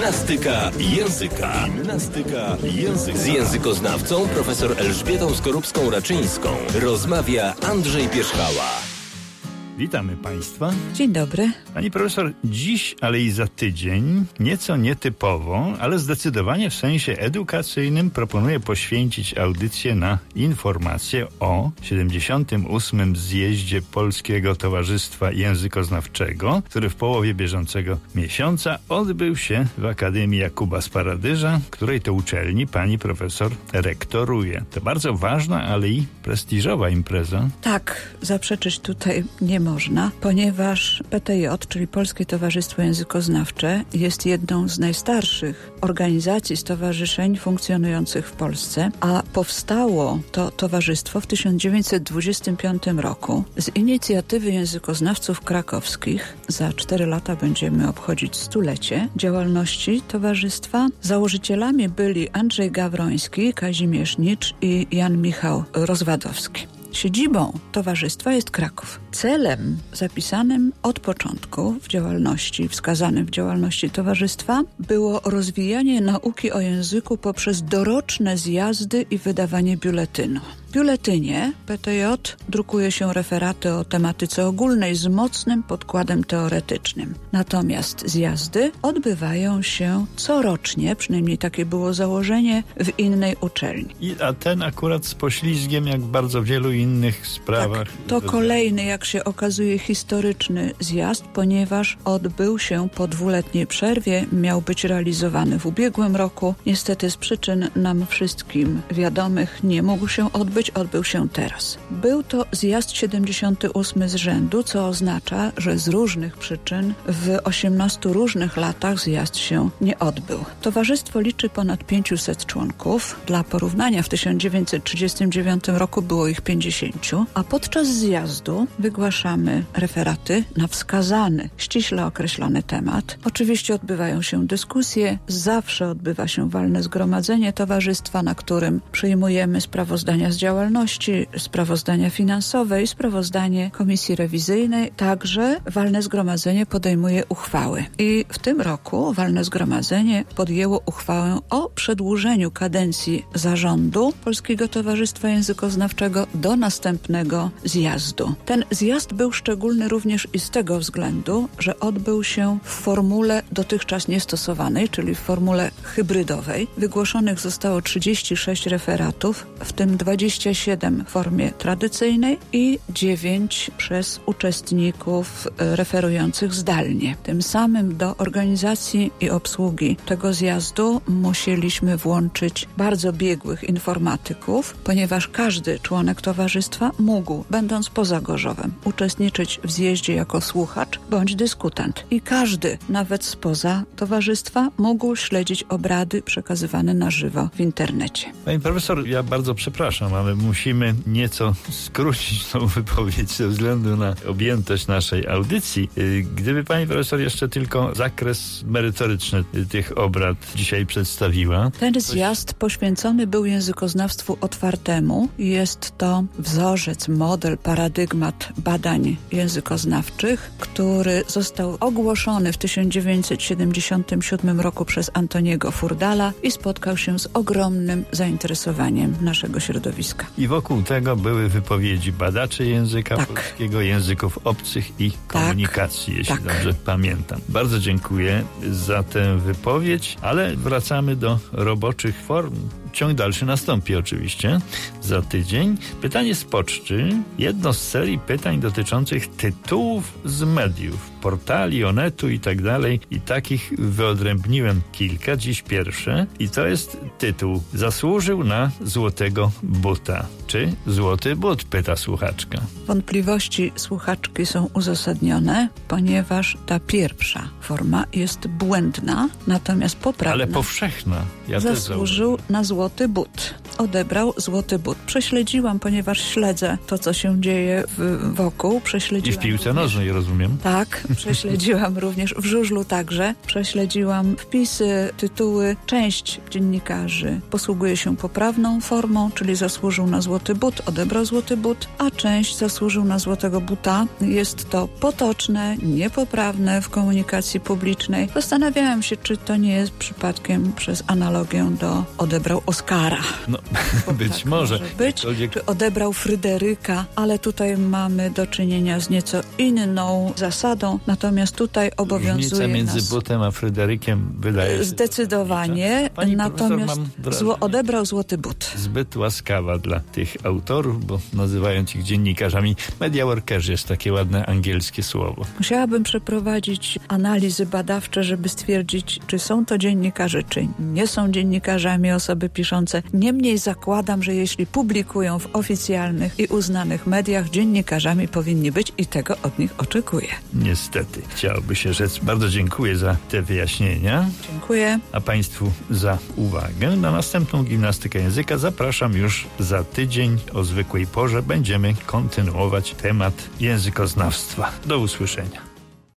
Gimnastyka języka. Z językoznawcą profesor Elżbietą Skorupską-Raczyńską rozmawia Andrzej Pierzchała. Witamy Państwa. Dzień dobry. Pani profesor, dziś, ale i za tydzień, nieco nietypowo, ale zdecydowanie w sensie edukacyjnym proponuję poświęcić audycję na informacje o 78. zjeździe Polskiego Towarzystwa Językoznawczego, który w połowie bieżącego miesiąca odbył się w Akademii Jakuba Sparadyża, której to uczelni pani profesor rektoruje. To bardzo ważna, ale i prestiżowa impreza. Tak, zaprzeczyć tutaj nie można, ponieważ PTJ, czyli Polskie Towarzystwo Językoznawcze, jest jedną z najstarszych organizacji, stowarzyszeń funkcjonujących w Polsce, a powstało to towarzystwo w 1925 roku z inicjatywy językoznawców krakowskich. Za 4 lata będziemy obchodzić 100-lecie działalności towarzystwa. Założycielami byli Andrzej Gawroński, Kazimierz Nicz i Jan Michał Rozwadowski. Siedzibą towarzystwa jest Kraków. Celem zapisanym od początku w działalności, wskazanym w działalności towarzystwa, było rozwijanie nauki o języku poprzez doroczne zjazdy i wydawanie biuletynu. W biuletynie PTJ drukuje się referaty o tematyce ogólnej z mocnym podkładem teoretycznym. Natomiast zjazdy odbywają się corocznie, przynajmniej takie było założenie, w innej uczelni. A ten akurat z poślizgiem, jak w bardzo wielu innych sprawach. Tak, to kolejny, jak się okazuje, historyczny zjazd, ponieważ odbył się po 2-letniej przerwie, miał być realizowany w ubiegłym roku. Niestety z przyczyn nam wszystkim wiadomych nie mógł się odbył się teraz. Był to zjazd 78 z rzędu, co oznacza, że z różnych przyczyn w 18 różnych latach zjazd się nie odbył. Towarzystwo liczy ponad 500 członków. Dla porównania w 1939 roku było ich 50, a podczas zjazdu wygłaszamy referaty na wskazany, ściśle określony temat. Oczywiście odbywają się dyskusje, zawsze odbywa się walne zgromadzenie towarzystwa, na którym przyjmujemy sprawozdania z działalności, sprawozdania finansowe i sprawozdanie komisji rewizyjnej. Także walne zgromadzenie podejmuje uchwały. I w tym roku walne zgromadzenie podjęło uchwałę o przedłużeniu kadencji zarządu Polskiego Towarzystwa Językoznawczego do następnego zjazdu. Ten zjazd był szczególny również i z tego względu, że odbył się w formule dotychczas niestosowanej, czyli w formule hybrydowej. Wygłoszonych zostało 36 referatów, w tym 27 w formie tradycyjnej i 9 przez uczestników referujących zdalnie. Tym samym do organizacji i obsługi tego zjazdu musieliśmy włączyć bardzo biegłych informatyków, ponieważ każdy członek towarzystwa mógł, będąc poza Gorzowem, uczestniczyć w zjeździe jako słuchacz bądź dyskutant. I każdy, nawet spoza towarzystwa, mógł śledzić obrady przekazywane na żywo w internecie. Pani profesor, ja bardzo przepraszam, ale musimy nieco skrócić tą wypowiedź ze względu na objętość naszej audycji. Gdyby pani profesor jeszcze tylko zakres merytoryczny tych obrad dzisiaj przedstawiła. Ten zjazd poświęcony był językoznawstwu otwartemu. Jest to wzorzec, model, paradygmat badań językoznawczych, który został ogłoszony w 1977 roku przez Antoniego Furdala i spotkał się z ogromnym zainteresowaniem naszego środowiska. I wokół tego były wypowiedzi badaczy języka polskiego, języków obcych i komunikacji, jeśli dobrze pamiętam. Bardzo dziękuję za tę wypowiedź, ale wracamy do roboczych form. Ciąg dalszy nastąpi oczywiście za tydzień. Pytanie z poczty. Jedno z serii pytań dotyczących tytułów z mediów, portali, Onetu i tak dalej. I takich wyodrębniłem kilka. Dziś pierwsze. I to jest tytuł: Zasłużył na złotego buta. Czy złoty but? Pyta słuchaczka. Wątpliwości słuchaczki są uzasadnione, ponieważ ta pierwsza forma jest błędna, natomiast poprawna. Ale powszechna. Ja zasłużył na złoty but. odebrał złoty but. Prześledziłam, ponieważ śledzę to, co się dzieje wokół. I w piłce nożnej, rozumiem. Tak, prześledziłam również, w żużlu także. Prześledziłam wpisy, tytuły. Część dziennikarzy posługuje się poprawną formą, czyli zasłużył na złoty but, odebrał złoty but, a część zasłużył na złotego buta. Jest to potoczne, niepoprawne w komunikacji publicznej. Zastanawiałam się, czy to nie jest przypadkiem przez analogię do odebrał Oscara. No, być tak może. Być, czy odebrał Fryderyka, ale tutaj mamy do czynienia z nieco inną zasadą, natomiast tutaj obowiązuje różnica między butem a Fryderykiem wydaje się... Zdecydowanie, natomiast odebrał złoty but. Zbyt łaskawa dla tych autorów, bo nazywając ich dziennikarzami, mediaworkerzy jest takie ładne angielskie słowo. Musiałabym przeprowadzić analizy badawcze, żeby stwierdzić, czy są to dziennikarze, czy nie są dziennikarzami osoby piszące. Niemniej zakładam, że jeśli publikują w oficjalnych i uznanych mediach, dziennikarzami powinni być i tego od nich oczekuję. Niestety, chciałoby się rzec. Bardzo dziękuję za te wyjaśnienia. Dziękuję. A Państwu za uwagę. Na następną gimnastykę języka zapraszam już za tydzień o zwykłej porze. Będziemy kontynuować temat językoznawstwa. Do usłyszenia.